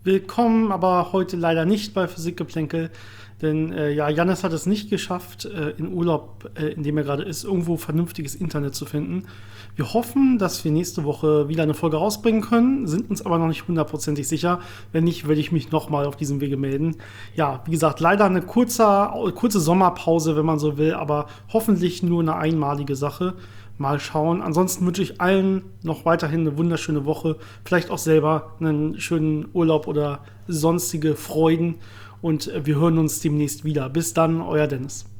Willkommen, aber heute leider nicht bei Physikgeplänkel, denn Jannis hat es nicht geschafft, in Urlaub, in dem er gerade ist, irgendwo vernünftiges Internet zu finden. Wir hoffen, dass wir nächste Woche wieder eine Folge rausbringen können, sind uns aber noch nicht hundertprozentig sicher. Wenn nicht, werde ich mich nochmal auf diesem Wege melden. Ja, wie gesagt, leider eine kurze Sommerpause, wenn man so will, aber hoffentlich nur eine einmalige Sache. Mal schauen. Ansonsten wünsche ich allen noch weiterhin eine wunderschöne Woche. Vielleicht auch selber einen schönen Urlaub oder sonstige Freuden. Und wir hören uns demnächst wieder. Bis dann, euer Dennis.